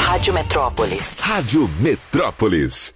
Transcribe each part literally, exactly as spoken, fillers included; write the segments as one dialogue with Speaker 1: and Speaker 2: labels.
Speaker 1: Rádio Metrópolis.
Speaker 2: Rádio Metrópolis.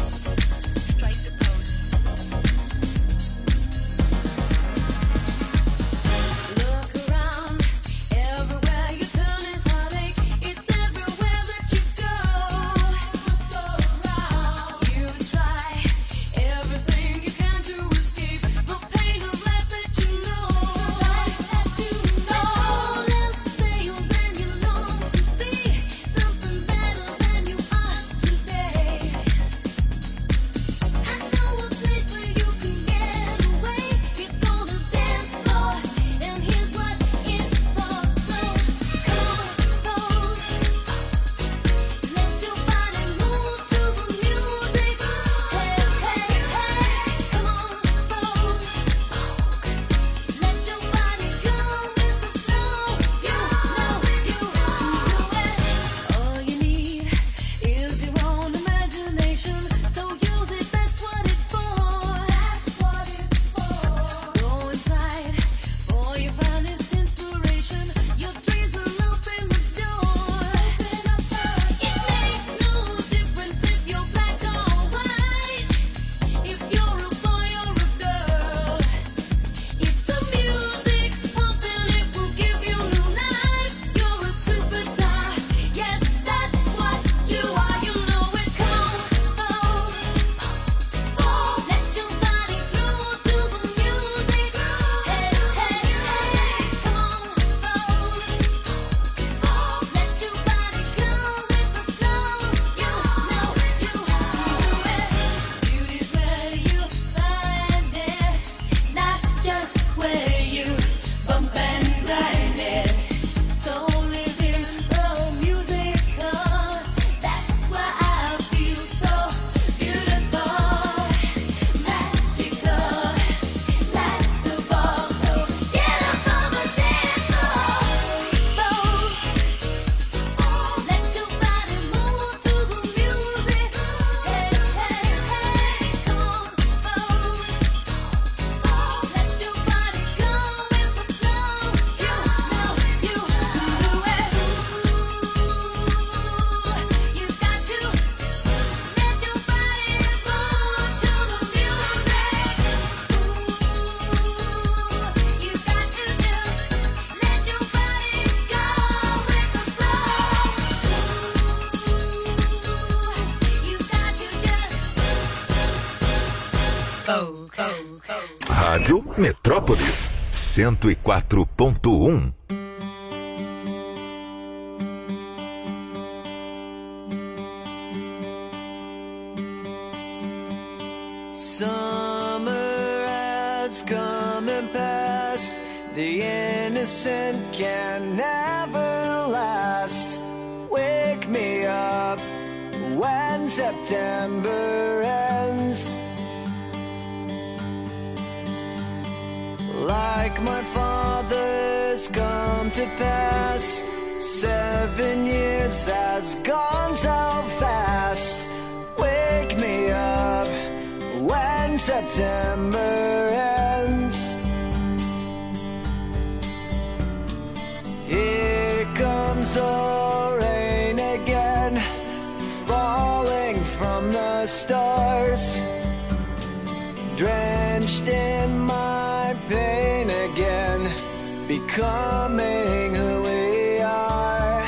Speaker 2: Rádio Metrópolis, cento e quatro ponto um.
Speaker 3: Summer has come and passed. The innocent can never last. Wake me up when September ends. Like my father's come to pass, seven years has gone so fast. Wake me up when September ends. Here comes the rain again, falling from the stars, drenched in my pain again, becoming who we are.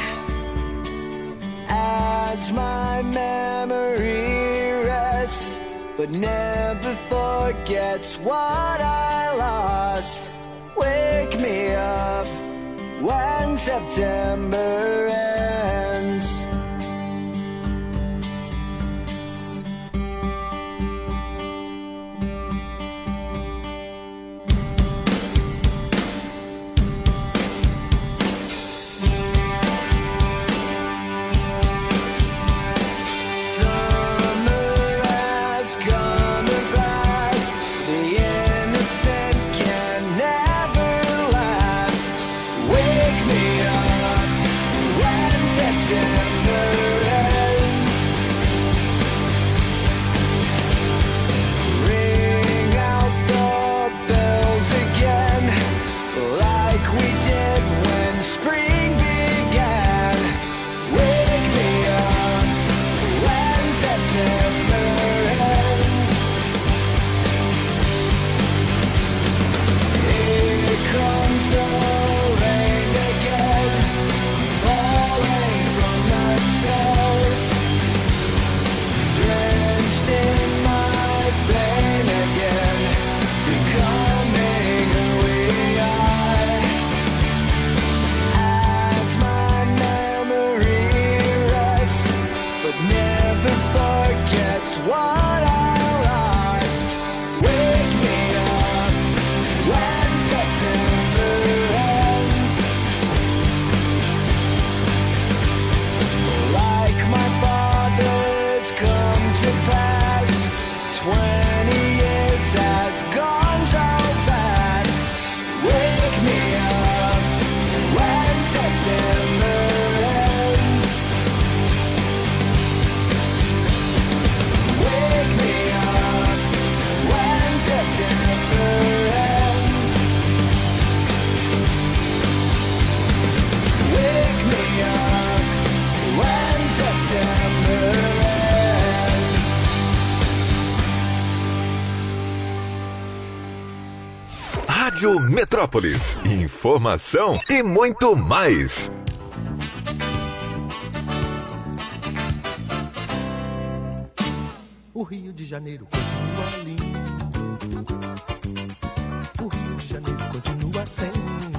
Speaker 3: As my memory rests, but never forgets what I lost. Wake me up when September ends. When what I lost. Wake me up when September ends. Like my father's come to pass, twenty years has gone so fast. Wake me up when September ends. Wake me up when September ends. Wake me up when September ends.
Speaker 2: Rádio Metrópolis. Informação e muito mais.
Speaker 1: O Rio de Janeiro continua lindo. O Rio de Janeiro continua sendo.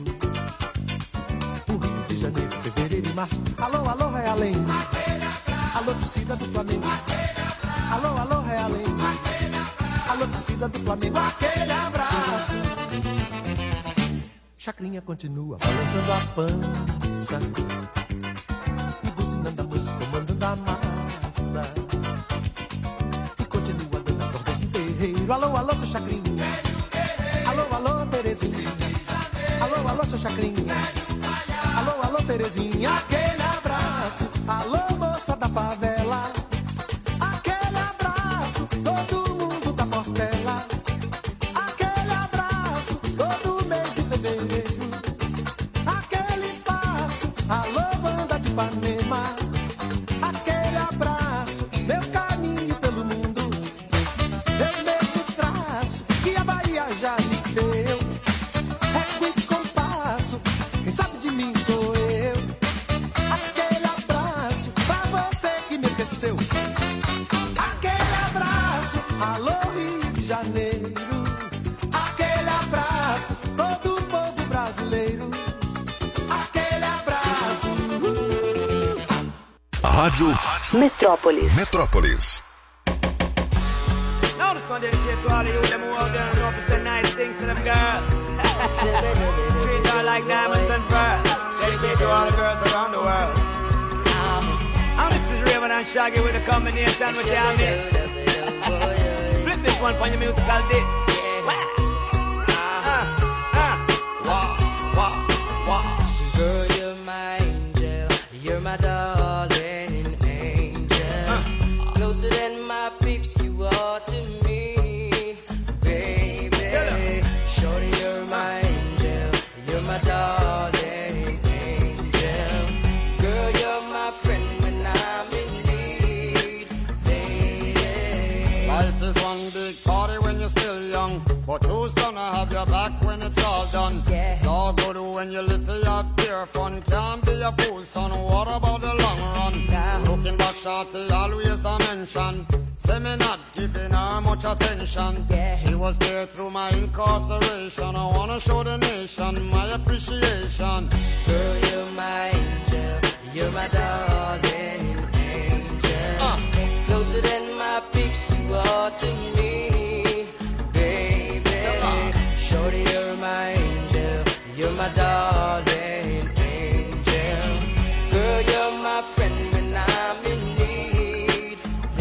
Speaker 1: O Rio de Janeiro, fevereiro e março. Alô, alô, Realengo. Alô, torcida do Flamengo. Alô, alô, Realengo. Alô, torcida do Flamengo. Aquele abraço. Chacrinha continua balançando a pança e buzinando a música, comandando a massa. E continua dando as ordens do terreiro. Alô, alô, seu Chacrinha. Alô, alô, Terezinha. Alô, alô, seu Chacrinha. Alô, alô, Terezinha. Aquele abraço. Alô, moça da favela. Aquele abraço. Todo mundo da Portela. Aquele abraço. Todo mês de fevereiro. Aquele passo. Alô, banda de Ipanema. Aquele abraço. Meu caminho pelo mundo. Eu mesmo traço que a Bahia já me deu. Régua e compasso. Quem sabe de mim sou eu. Aquele abraço pra você que me esqueceu. Aquele abraço. Alô, Rio de Janeiro. Aquele abraço. Todo o povo brasileiro. Aquele abraço.
Speaker 2: Rádio
Speaker 4: Metrópolis.
Speaker 2: Metrópolis.
Speaker 5: Now this one dedicated to all of you, them who out there and know to say nice things to them girls. Treat her like diamonds and pearls. Dedicated to all the girls around the world. Now this is Raven and Shaggy with a combination with y'all this. Flip this one on your musical disc. Ah, ah. Wah, wah, wah.
Speaker 6: Girl, you're my angel, you're my darling angel. Uh. Closer than my peeps, you are to me, baby. Shorty, you're my angel, you're my darling angel. Girl, you're my friend when I'm in need, baby.
Speaker 7: Life is one big party when you're still young, but who's gonna have your back when it's all done?
Speaker 6: Yeah.
Speaker 7: It's all good when you live for your pure fun. Can't be a fool, son. What about the long run?
Speaker 6: Now.
Speaker 7: Looking back, shorty, always a mention. Say me not giving her much attention.
Speaker 6: Yeah.
Speaker 7: She was there through my incarceration. I wanna show the nation my appreciation.
Speaker 6: Girl, you're my angel, you're my darling angel.
Speaker 7: Uh.
Speaker 6: Closer than my peeps, you are to me, baby. Shorty, you're my angel, you're my darling angel. Girl, you're my friend when I'm in need,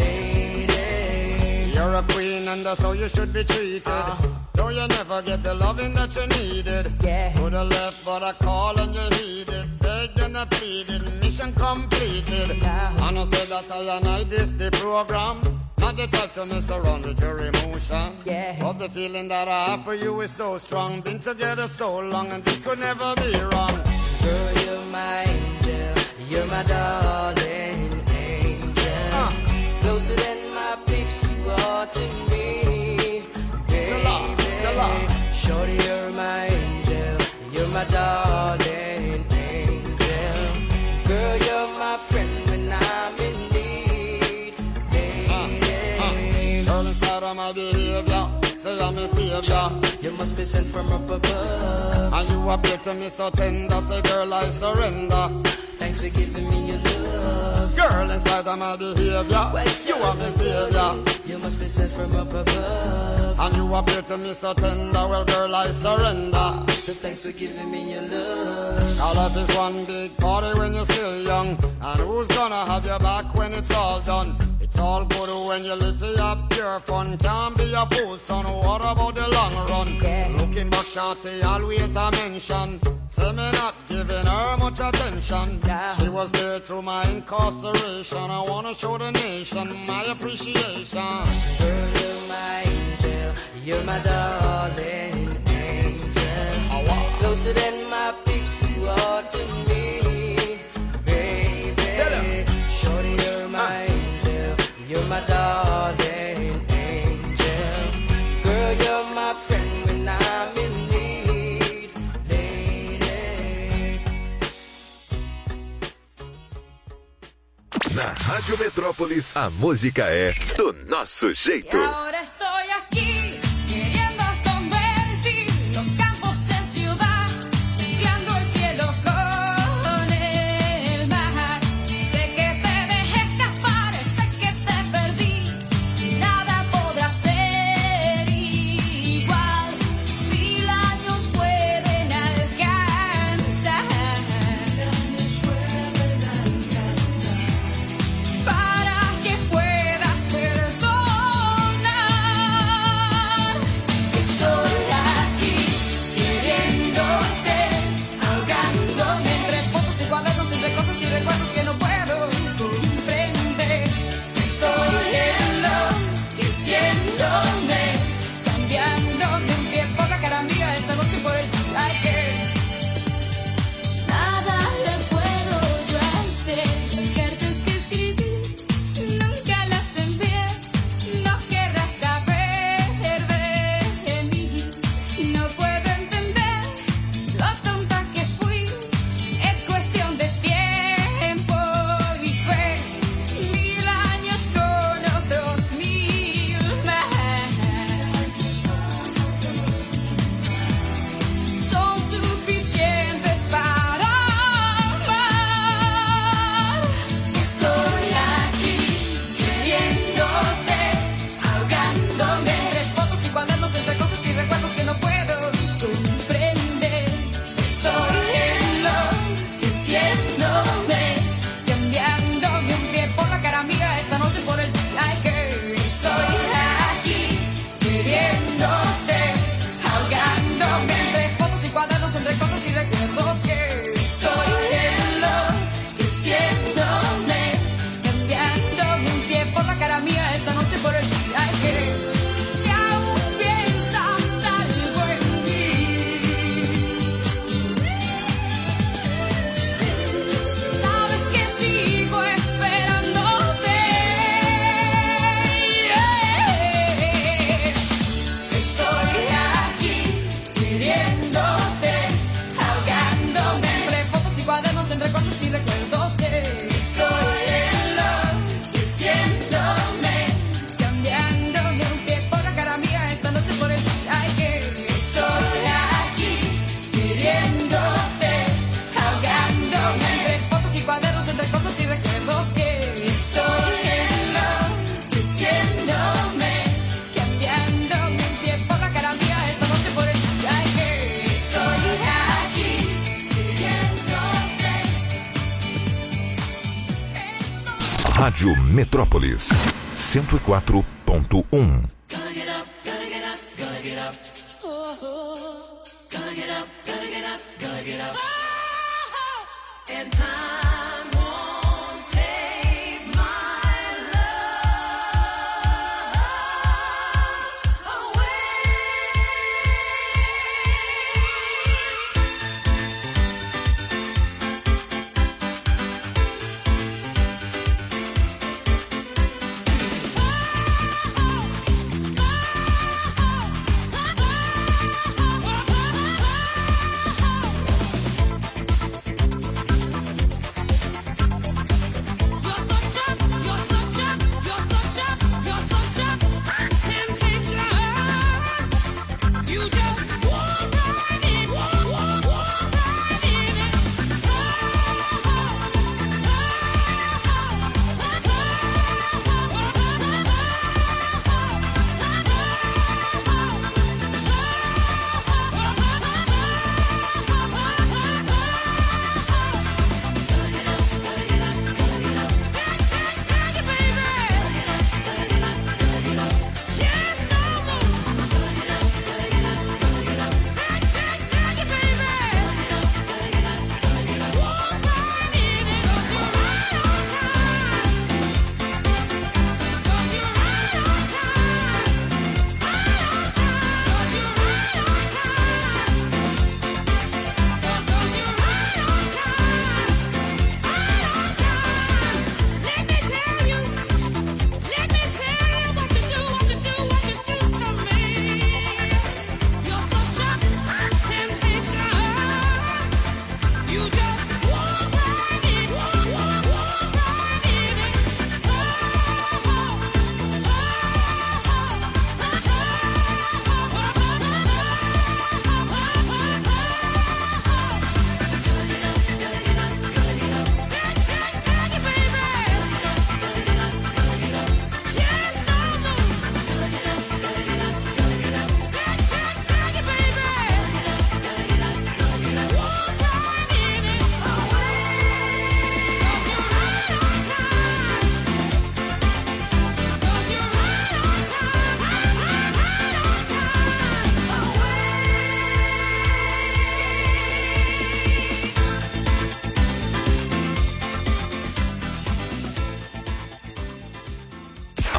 Speaker 6: lady.
Speaker 7: You're a queen and that's how you should be treated.
Speaker 6: Uh.
Speaker 7: Though you never get the loving that you needed.
Speaker 6: Yeah.
Speaker 7: Could have left but I call and you heeded. Begged and I pleaded, mission completed.
Speaker 6: Now.
Speaker 7: And I said that I and I this the program. Not the type to mess around with your emotion.
Speaker 6: Yeah.
Speaker 7: But the feeling that I have for you is so strong. Been together so long and this could never be wrong.
Speaker 6: Girl, you're my angel, you're my darling angel.
Speaker 7: Uh.
Speaker 6: Closer than my peeps, you are to me, baby. Shorty, you're my angel, you're my darling angel. Girl, you're my friend when I'm in need, baby.
Speaker 7: Girl, in spite of my behavior, say I'm a savior.
Speaker 6: You must be sent from up above.
Speaker 7: And you appear to me so tender, say girl I surrender.
Speaker 6: Thanks thanks for giving me your love.
Speaker 7: Girl, in spite of my behavior, you are my savior.
Speaker 6: You must be sent from up above.
Speaker 7: And you appear to me so tender. Well, girl, I surrender.
Speaker 6: So thanks for giving me your love.
Speaker 7: Our life is one big party when you're still young. And who's gonna have your back when it's all done? It's all good when you live for your pure fun. Can't be a fool, son. What about the long run?
Speaker 6: Yeah.
Speaker 7: Looking back, Shorty always a mention. Say me not giving her much attention.
Speaker 6: Yeah.
Speaker 7: She was there through my incarceration. I wanna show the nation my appreciation.
Speaker 6: Girl, you're my angel. You're my darling angel.
Speaker 7: Oh, wow.
Speaker 6: Closer than my peeps, you are to me, baby. Shorty, you're my angel. You're my darling angel. Girl, you're my friend when I'm in need, lady.
Speaker 2: Na Rádio Metrópolis, a música é do nosso jeito.
Speaker 4: Y ahora estoy aquí, queriendo convertir los campos en ciudad, mezclando el cielo con el mar. Sé que te dejé escapar, sé que te perdí, y nada podrá ser igual. Mil años pueden alcanzar, para que puedas perdonar. Estoy aquí queriéndote, ahogándome entre fotos y cuadernos, entre cosas y recuerdos que no puedo comprender. Estoy enloqueciéndome, cambiándome un pie por la cara mía esta noche por el día que nada le puedo yo hacer. Las cartas que escribí nunca las envié. No querrás saber de mí. No puedo entender lo tonta que fui. Es cuestión de tiempo y fe. Mil años con otros mil más son suficientes para amar. Estoy aquí queriéndote, ahogándome entre fotos y cuadernos, entre cosas y recuerdos que no puedo comprender. Estoy enloqueciéndome, cambiándome un pie por la cara mía esta noche por el día que estoy aquí queriéndote, ahogándome entre fotos y cuadernos, entre cosas y recuerdos que estoy enloqueciéndome, cambiándome un pie por la cara mía esta noche por el día que si aún piensas algo en mí, sabes que sigo esperándote. Estoy aquí queriéndote, ahogándome entre fotos y cuadernos, entre cosas y recuerdos que estoy enloqueciéndome, cambiándome un pie por la cara mía esta noche por el día que estoy aquí queriéndote, ahogándome entre fotos y cuadernos, entre cosas y recuerdos que estoy enloqueciéndome, cambiándome un pie por la cara mía esta noche por el día que estoy aquí queriéndote.
Speaker 2: Rádio Metrópolis, cento e quatro ponto um.
Speaker 4: Gonna get up, gonna get up, gonna get up. Oh, oh. Gonna get up, gonna get up, gonna get up. Oh, and time won't take my love away. Oh,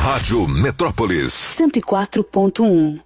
Speaker 2: Rádio Metrópolis
Speaker 8: cento e quatro ponto um.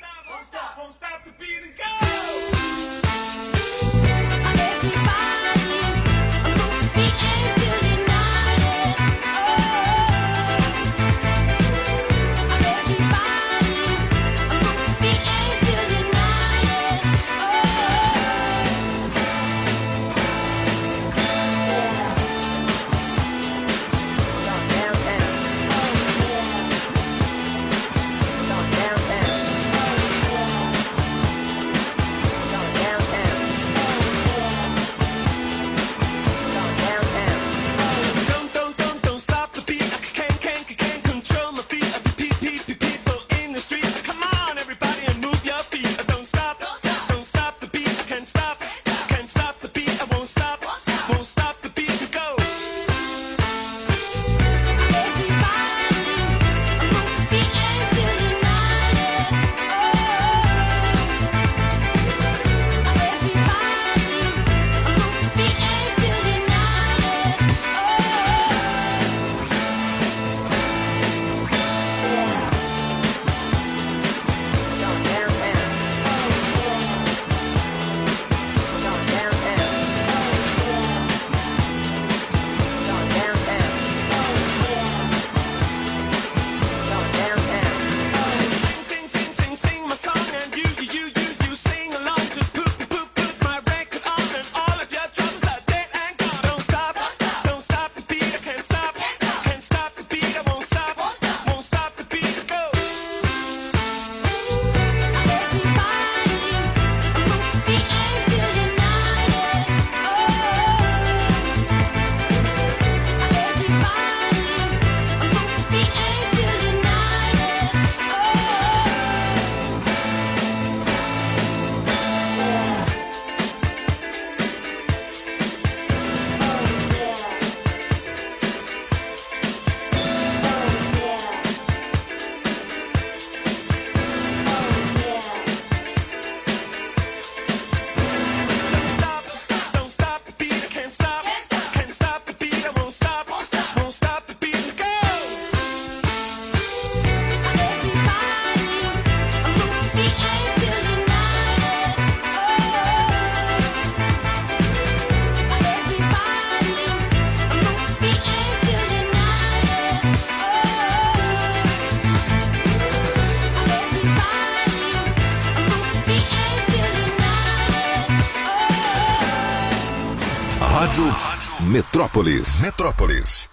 Speaker 2: Rádio Metrópolis. Metrópolis.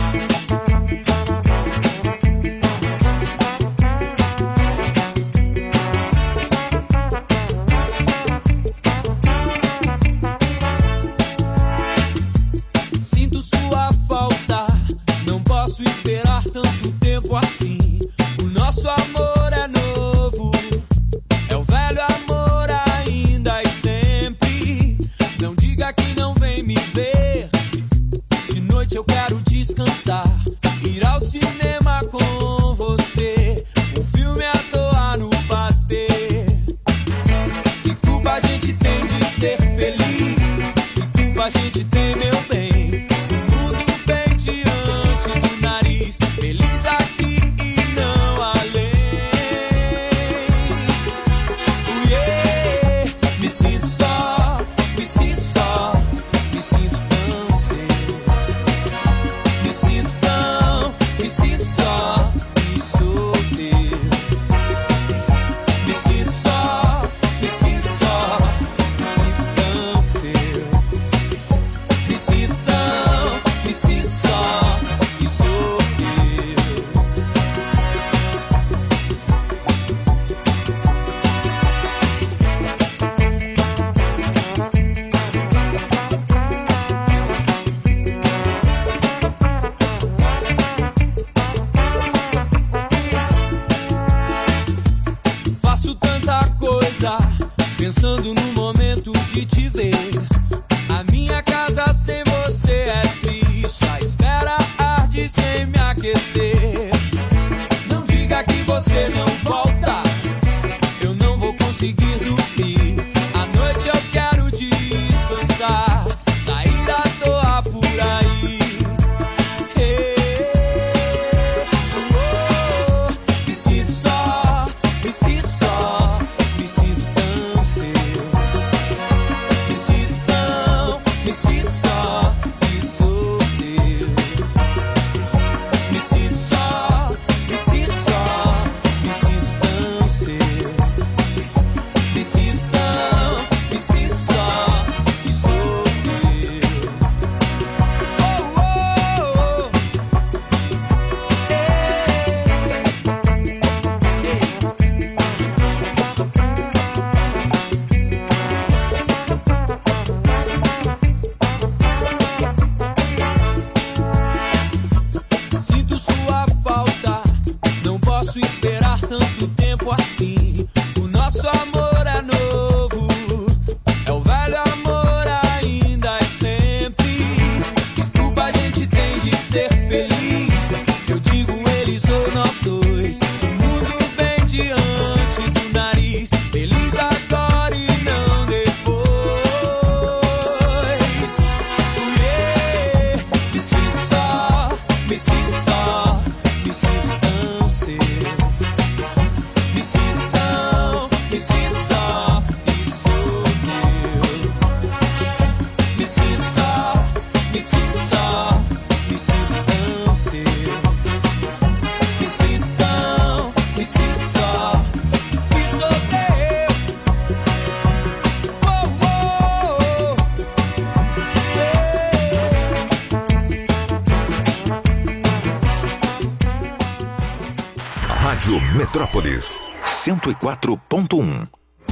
Speaker 9: Sinto sua falta, não posso esperar tanto tempo assim. O nosso amor é novo, é o velho amor ainda e sempre. Não diga que não vem me ver. De noite eu quero descansar, ir ao cinema com você, um filme à toa no patê. Que culpa a gente tem de ser feliz? Que culpa a gente tem, meu bem? Pensando no momento de te ver. A minha casa sem você é triste, a espera arde sem me aquecer. Não diga que você não volta, eu não vou conseguir dormir. À noite eu quero descansar, sair à toa por aí. Hey, oh, oh.
Speaker 2: Rádio Metrópolis cento e quatro ponto um.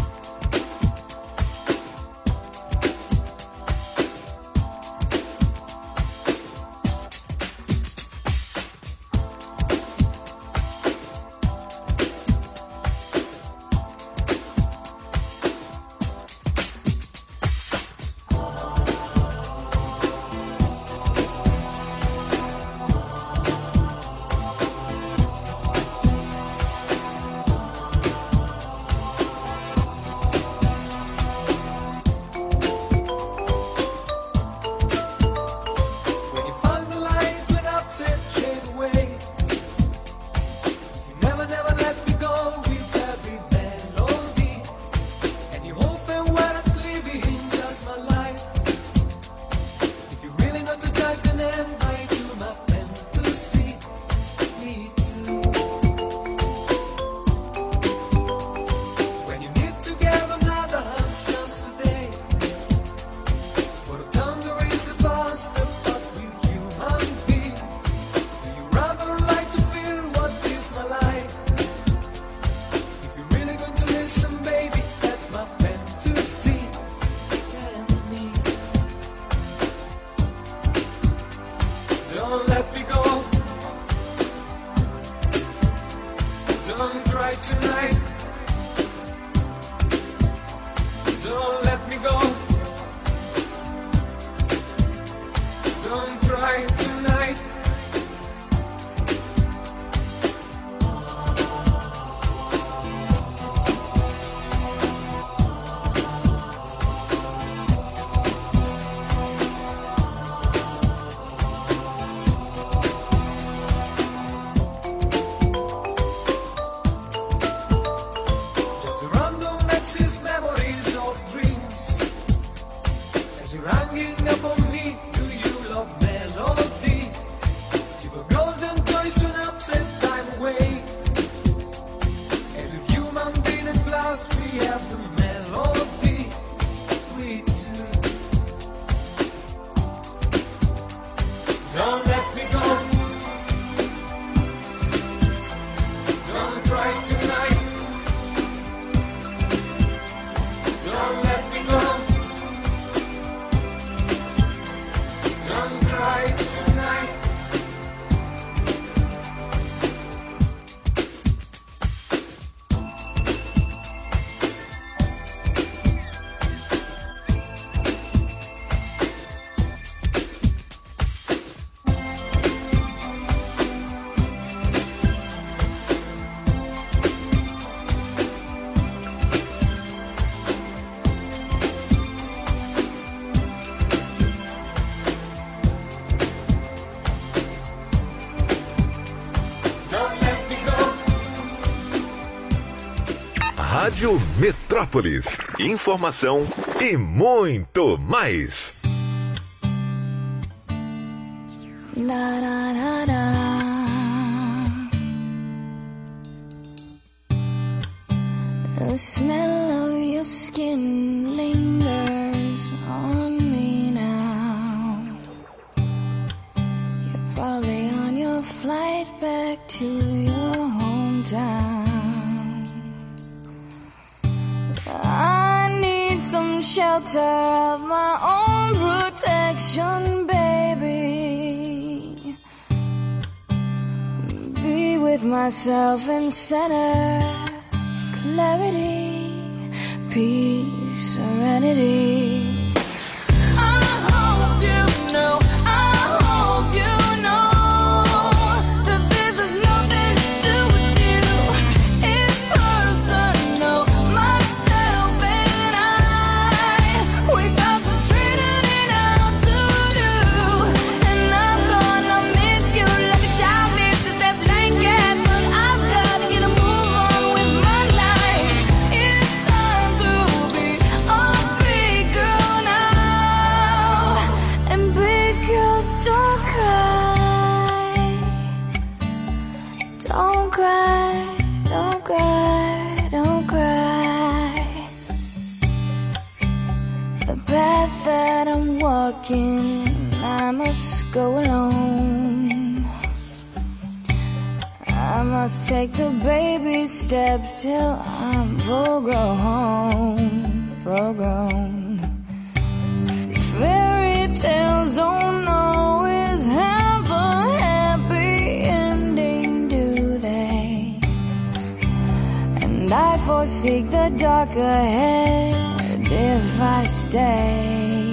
Speaker 2: Rádio Metrópolis. Informação e muito mais.
Speaker 4: Da, da, da, da. The smell of your skin lingers on me now. You're probably on your flight back to your hometown. I need some shelter of my own protection, baby. Be with myself in center, clarity, peace, serenity. I hope you know, I hope you know that this is nothing to do with you. It's personal. That I'm walking, I must go alone. I I must take the baby steps till I'm full grown, full grown. Fairy tales don't always have a happy ending, do they? And I foresee the dark ahead if I stay.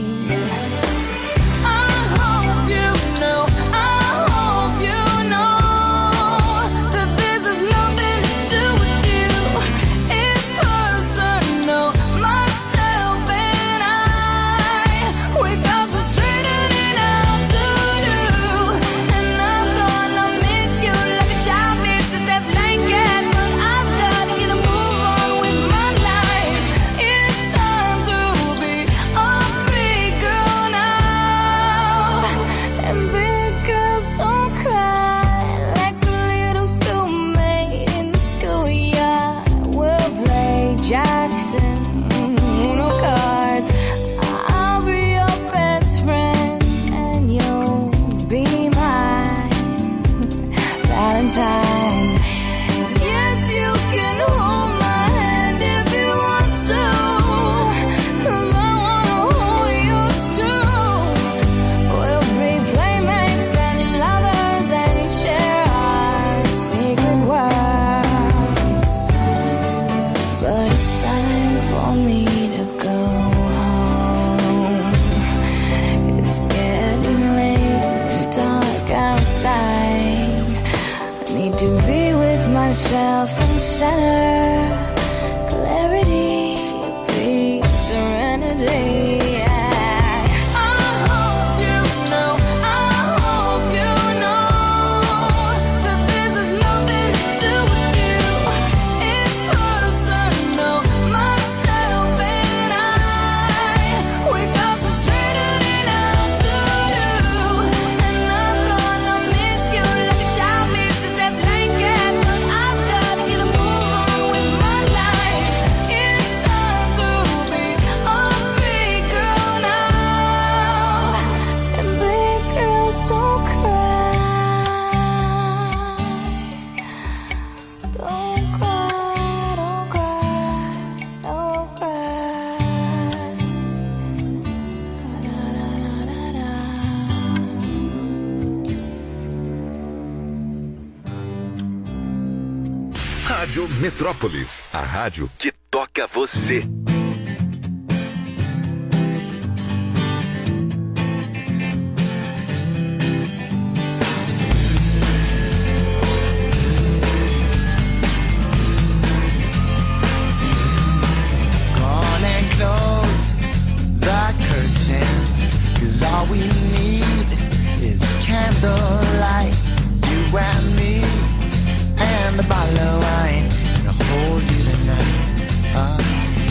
Speaker 4: Myself in center, clarity, peace, serenity.
Speaker 2: Rádio Metrópolis, a rádio que toca você.
Speaker 1: Gone and close the curtains, 'cause all we need is candlelight, you and me. And a bottle of wine, and I'll hold you tonight. Uh,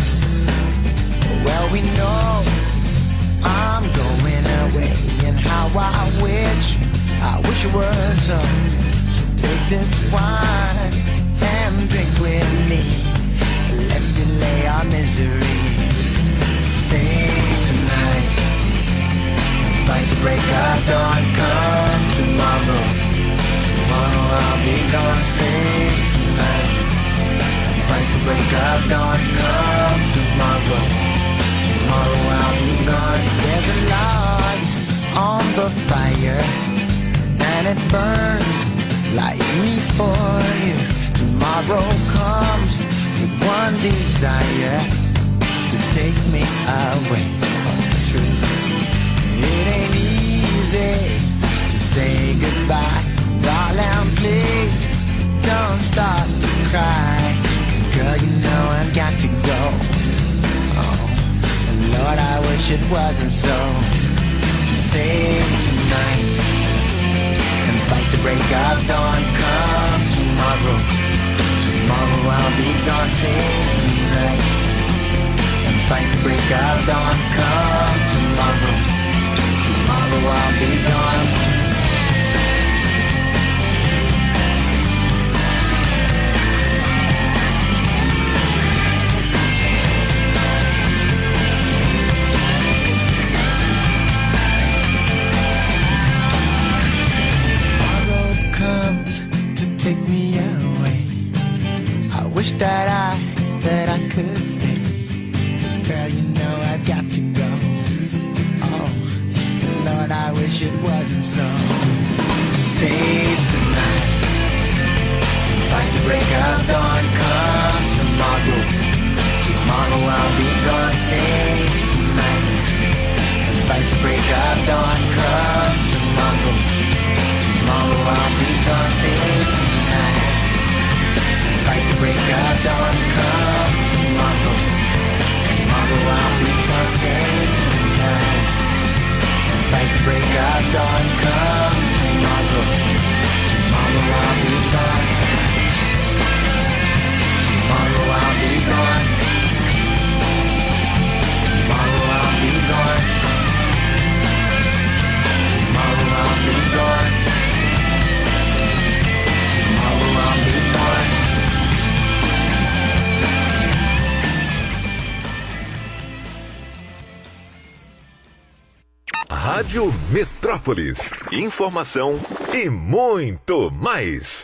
Speaker 1: well, we know I'm going away, and how I wish, I wish it were so. So take this wine and drink with me. Let's delay our misery. Sing tonight, fight the break of dawn. Come tomorrow. Tomorrow I'll be gone, sing tonight. Fight the break of dawn, come tomorrow. Tomorrow I'll be gone. There's a log on the fire, and it burns like me for you. Tomorrow comes with one desire, to take me away. It's true, it ain't easy to say goodbye. Darling, please don't start to cry, 'cause girl, you know I've got to go. Oh, and Lord, I wish it wasn't so. Sing tonight and fight the break of dawn. Come tomorrow. Tomorrow I'll be gone. Sing tonight and fight the break of dawn. Come tomorrow. Tomorrow I'll be gone.
Speaker 10: take me away. I wish that I, that I could stay. Girl, you know I've got to go. Oh, Lord, I wish it wasn't so. Save tonight. Fight the break of dawn, come tomorrow. Tomorrow I'll be gone. Save tonight. Fight the break of dawn, come tomorrow. Tomorrow I'll be gone. Save tonight. Fight the break of dawn, come tomorrow. Tomorrow I'll be gone. Save tonight. Fight the break of dawn, come tomorrow. Tomorrow I'll be gone. Tomorrow I'll be gone. Tomorrow I'll be gone. Tomorrow I'll be gone. Tomorrow I'll be gone.
Speaker 2: Rádio Metrópolis. Informação e muito mais.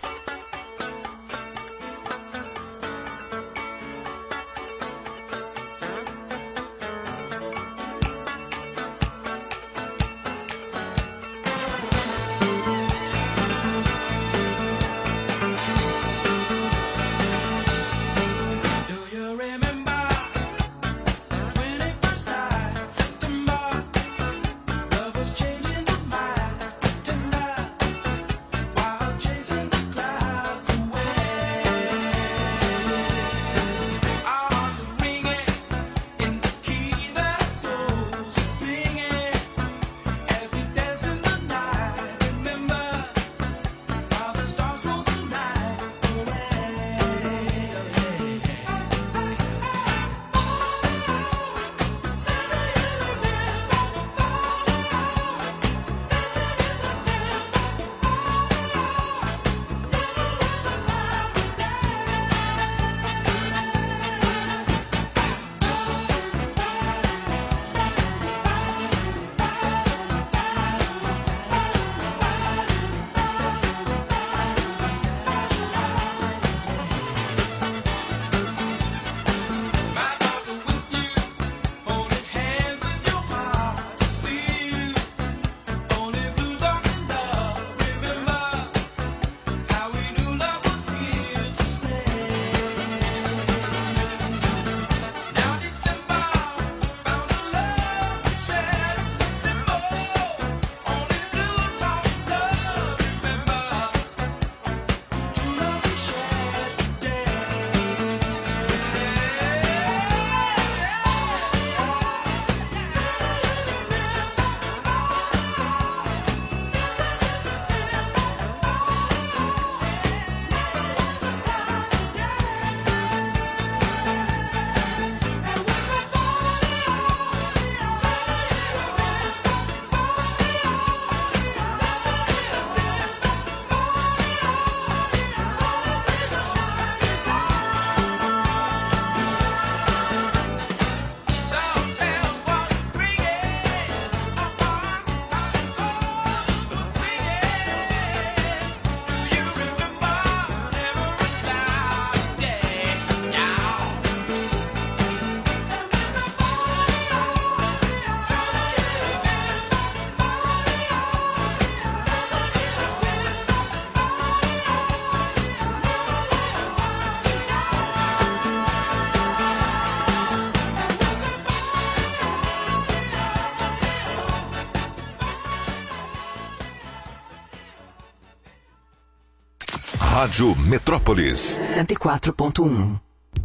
Speaker 2: Rádio Metrópolis
Speaker 8: cento e quatro ponto um.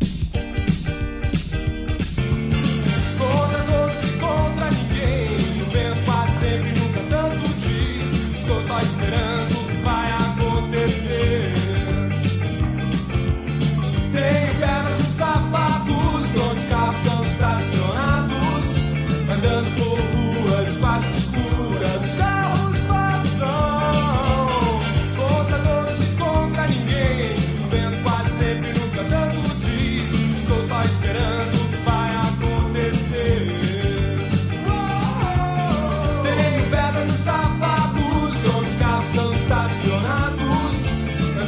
Speaker 11: Contra todos e contra ninguém. O vento passa sempre, nunca tanto diz. Estou só esperando o que vai acontecer. Tenho pedras nos sapatos, onde carros estão estacionados. Andando por ruas quase escuras, os carros passam. Contra todos e contra ninguém. O vento quase sempre, nunca tanto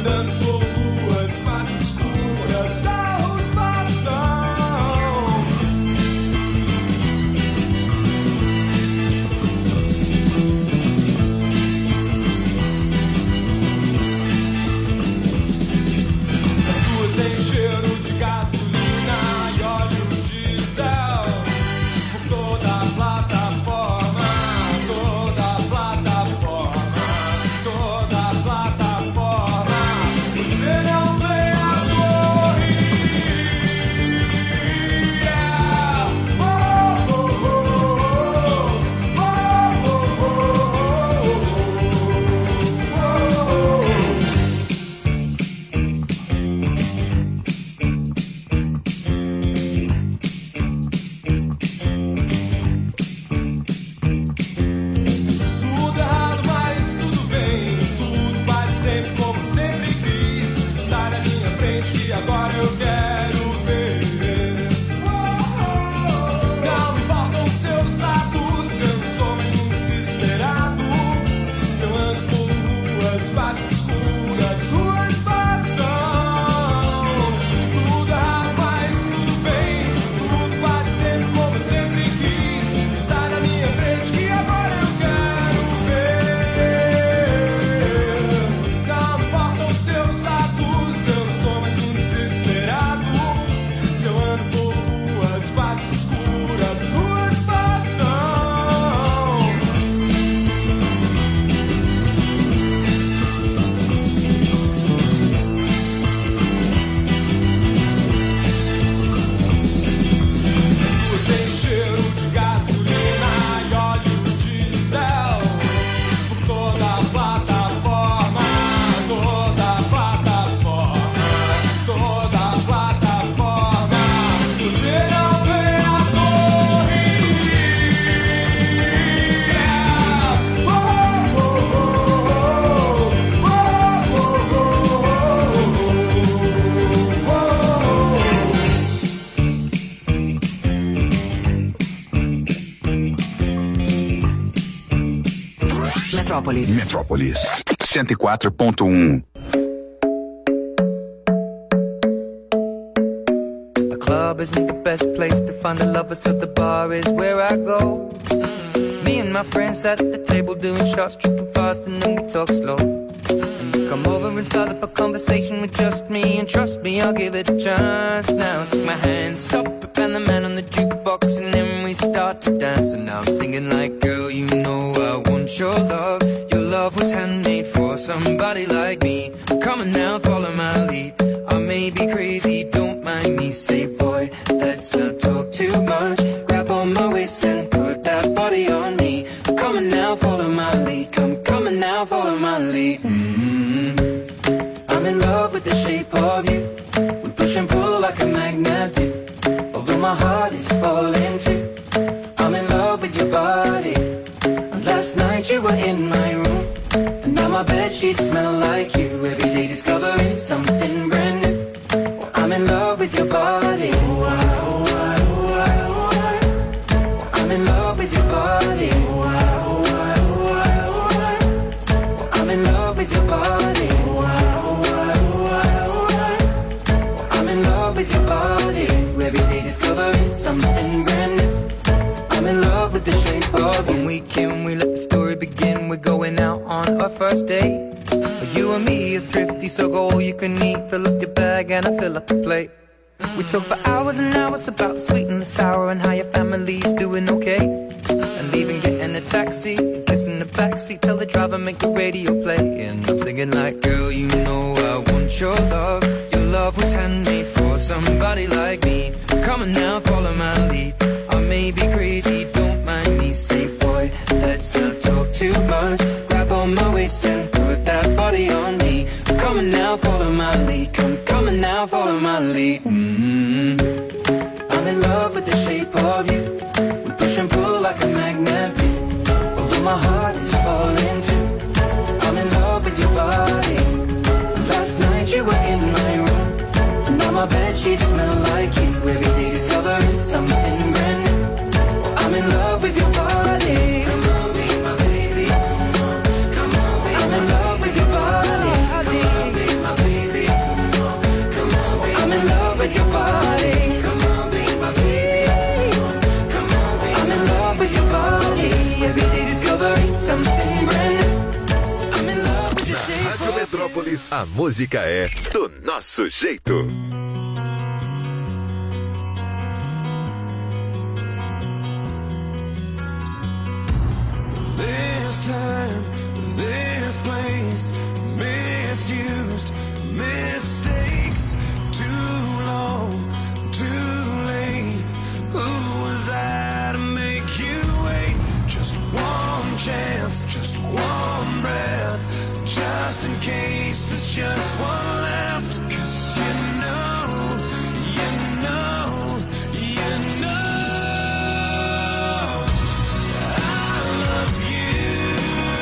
Speaker 11: andando por ruas quase escuras, carros passam. As ruas têm cheiro de gasolina e óleo diesel por toda a plataforma, toda a plataforma, toda a plataforma. Você não vê a torre. Oh, oh, oh, oh, oh, oh, oh, oh. Tudo errado, mas tudo bem. Tudo vai sempre como sempre quis. Sai da minha frente que agora eu quero ver. Não importam seus atos, eu não sou mais um desesperado. Se eu ando por ruas quase escuras, ruas passam. Tudo errado, mas tudo bem. Tudo vai sempre como sempre quis. Sai da minha frente que agora eu quero ver. Não importam seus atos, eu não sou mais um desesperado. Se eu ando por ruas quase escuras, ruas passam. Ruas têm cheiro de gasolina e óleo diesel por toda a plataforma, toda a plataforma, toda a plataforma. Você não vê a torre. Oh, oh, oh, oh, oh, oh,
Speaker 8: Metrópolis.
Speaker 12: Metrópolis cento e quatro ponto um.
Speaker 6: The club isn't the best place to find a lover, so the bar is where I go. Me and my friends at the table doing shots, tripping fast, and then we talk slow. And you come over and start up a conversation with just me, and trust me, I'll give it a chance. Now take my hand, stop it, and the man on the jukebox, and then we start to dance. And now I'm singing like, girl, you know I want your love. Your love was handmade for somebody like me. Come on now, follow my lead. I may be crazy, don't mind me. Say, boy, let's not talk too much. Grab on my waist and put that body on me. Come on now, follow my lead. Come, come on now, follow my lead. Mm-hmm. I'm in love with the shape of you. We push and pull like a magnet do. Although my heart is falling too. I'm in love with your body. Last night you were in my room, and now my bedsheets smell like you. Every day discovering something brand new. Well, I'm in love with your body. Oh, I, oh, I, oh, I, oh, I. Well, I'm in love with your body. Oh, I, oh, I, oh, I, oh, I. Well, I'm in love with your body. Oh, I, oh, I, oh, I, oh, I. Well, I'm in love with your body. Every day discovering something brand new. I'm in love with the shape of you. When we can, we let the story begin. We're going out on our first date. You and me are thrifty, so go all you can eat. Fill up your bag and I fill up the plate. We talk for hours and hours about the sweet and the sour and how your family's doing okay. And leaving, getting a taxi, kissing the backseat, tell the driver make the radio play. And I'm singing like, girl, you know I want your love. Your love was handmade for somebody like me. Come on now, follow my lead. I may be crazy, don't mind me. Say, boy, let's not talk too much. Grab on my waist and put that body on me. Come on now, follow my lead. Come, come on now, follow my lead. Mm-hmm. I'm in love with the shape of you. We push and pull like a magnet do. Although my heart is falling too. I'm in love with your body. Last night you were in my room, and now my bedsheets smell like you. Every day discovering something brand new. I'm in love with your body. Come on, be my baby. Come on, come on, be I'm in love with your body. Come on, be my baby.
Speaker 2: Petrópolis, a música é do nosso jeito.
Speaker 11: This time, this place, misused, mistakes, too long, too late. Who was I to make you wait? Just one chance, just one breath, just in case there's just one left. 'Cause you know, you know, you know I love you.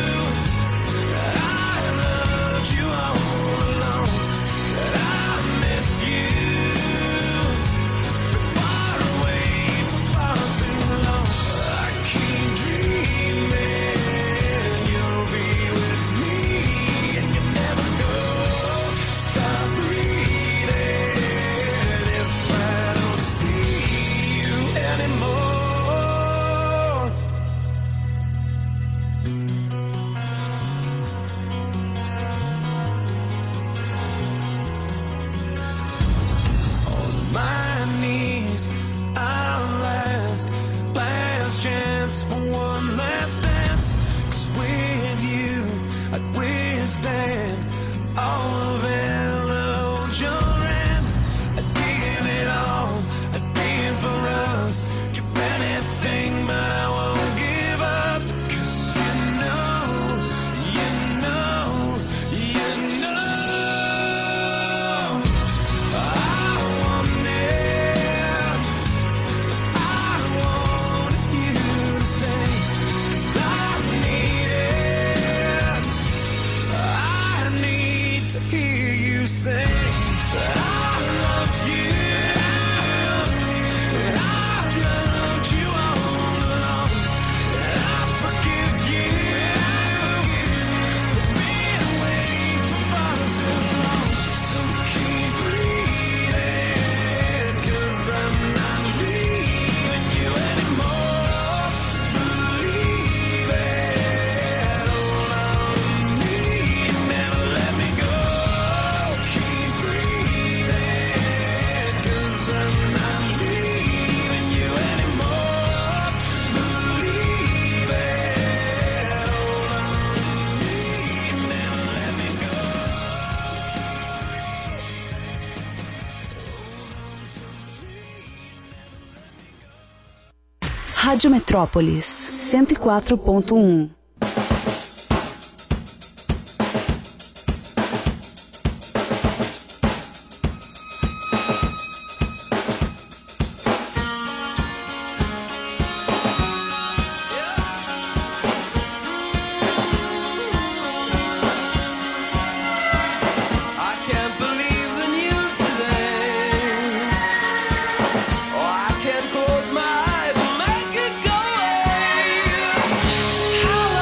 Speaker 11: I loved you all along. I miss you. Been far away for far too long. I keep dreaming you'll be with me, and you never go. Stop breathing if I don't see you anymore. On my knees, I'll ask, last chance for one last dance. 'Cause with you, I'd withstand all of Joran. I'd give it all, I'd be for us. Give anything, but I won't give up. 'Cause you know, you know, you know I want it. I want you to stay. 'Cause I need it. I need to hear you say that I love you. And I loved you all along. And I forgive you for being away for far too long. So keep breathing, 'cause I'm not leaving you anymore. Believe it, hold on to me, never let me go. Keep breathing, 'cause I'm not leaving you anymore. Believe it, hold on to me, never let me go.
Speaker 8: Rádio Metrópolis, cento e quatro ponto um.
Speaker 11: I can't believe the news today. Oh, I can't close my eyes and make it go away. How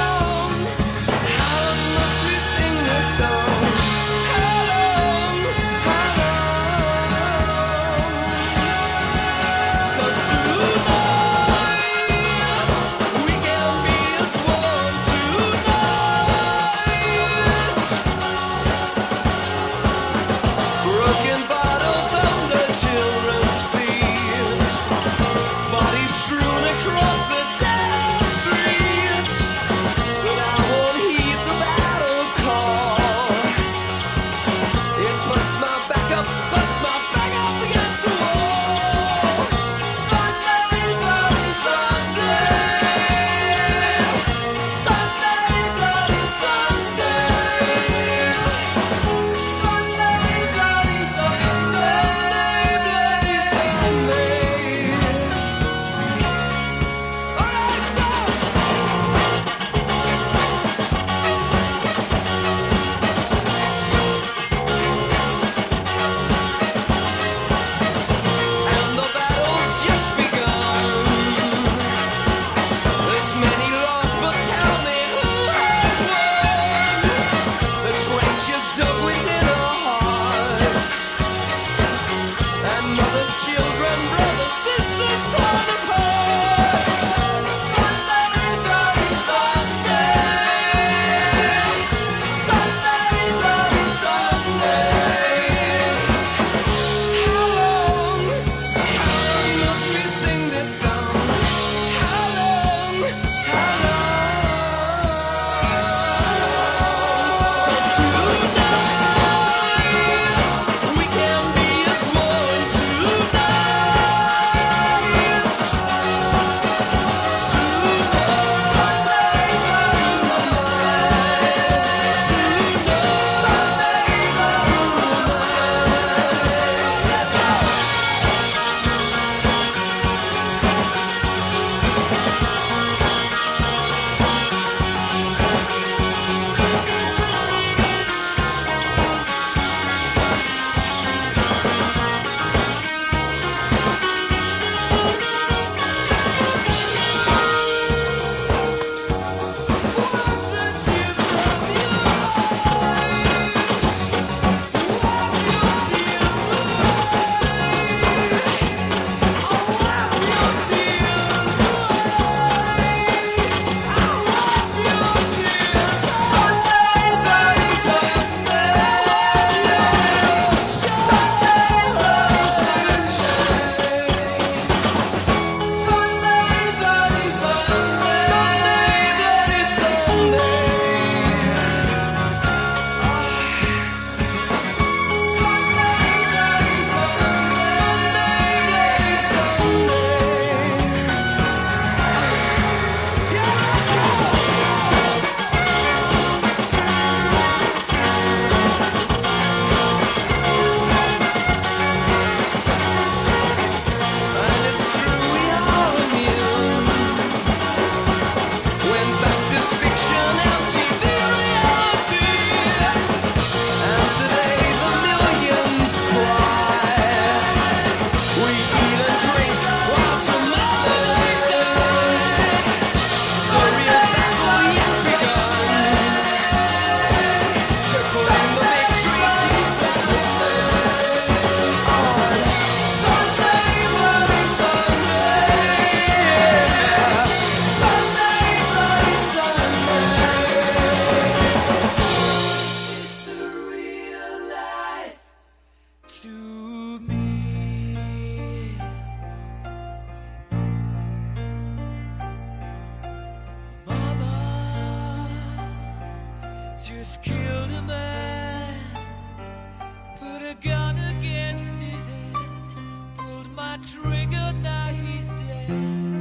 Speaker 9: just killed a man, put a gun against his head, pulled my trigger, now he's dead.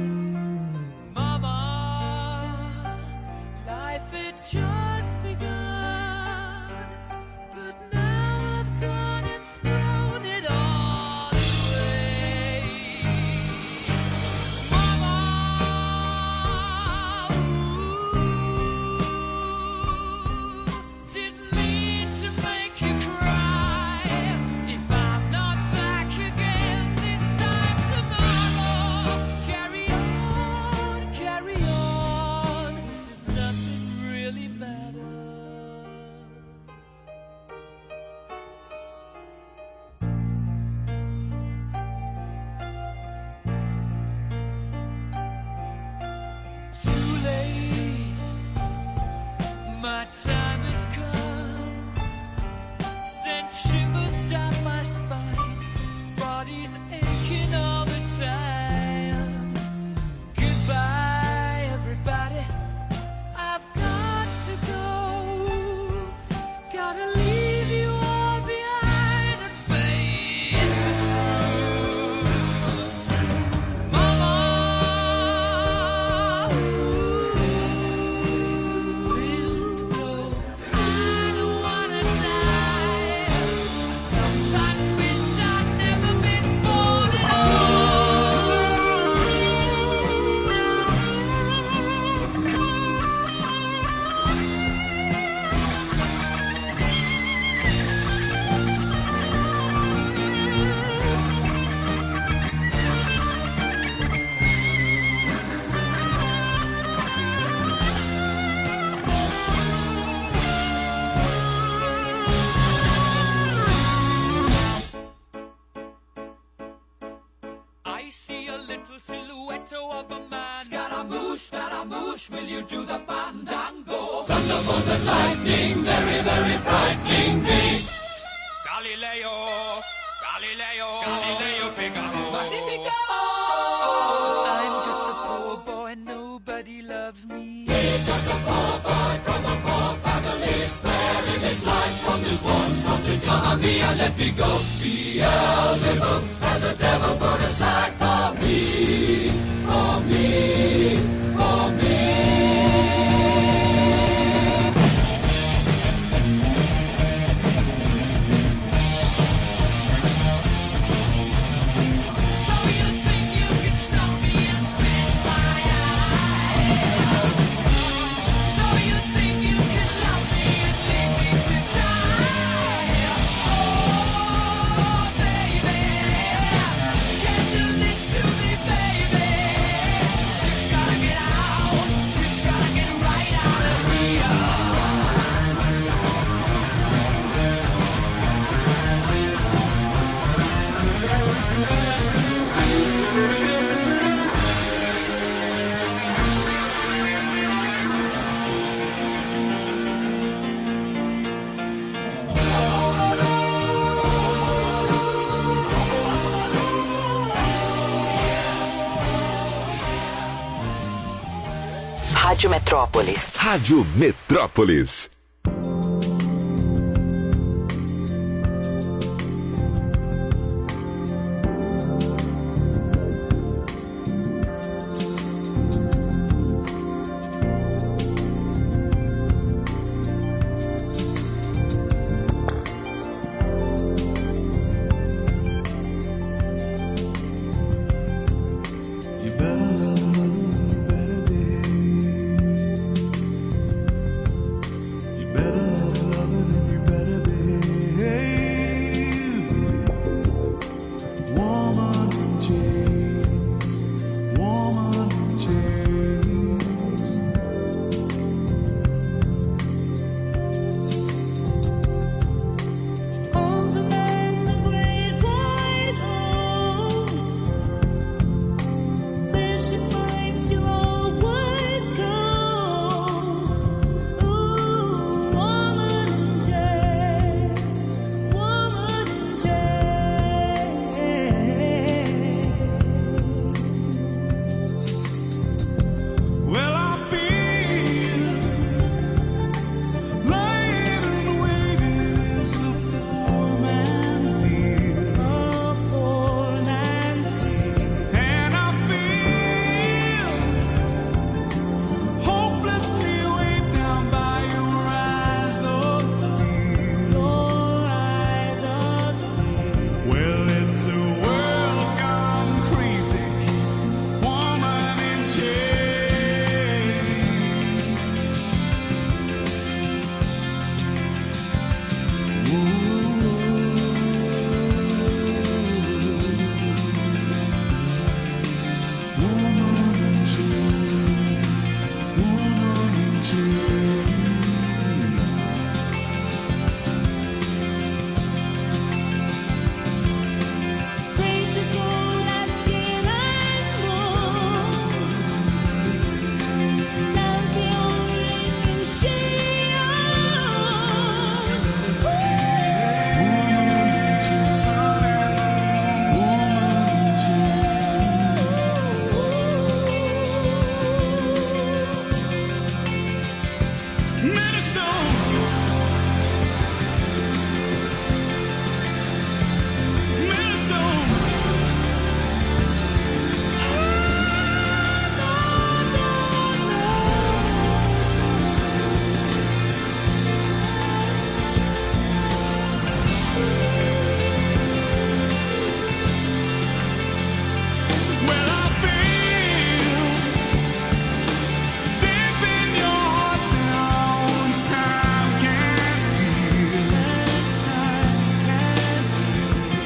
Speaker 9: Mama, life had just begun, but now I've gone and thrown it all away. Mama, ooh, didn't mean to make you cry. If I'm not back again this time tomorrow, carry on, carry on, as if nothing really matters. Too late, my time has come. Sent shivers down my spine, body's aching all the time. Goodbye, everybody, I've got to go. Gotta leave you all behind and face the truth. Mama, I don't wanna die. Sometimes wish I'd never been born at I see a little silhouette of a man. Scaramouche, Scaramouche, will you do the fandango? Thunderbolts and lightning, very, very frightening me. Galileo, Galileo, Galileo Figaro. Magnifico! I'm just a poor boy, nobody loves me. He's just a poor boy from a poor family, sparing his life from this monstrosity. Mamma mia, let me go. Beelzebub has a devil put aside for me, for me, for me. So you think you can stop me and spit my eye? So you think you can love me and leave me to die? Oh, baby, can't do this to me, baby. Just gotta get out, just gotta get right out of here.
Speaker 13: Rádio Metrópolis.
Speaker 2: Rádio Metrópolis.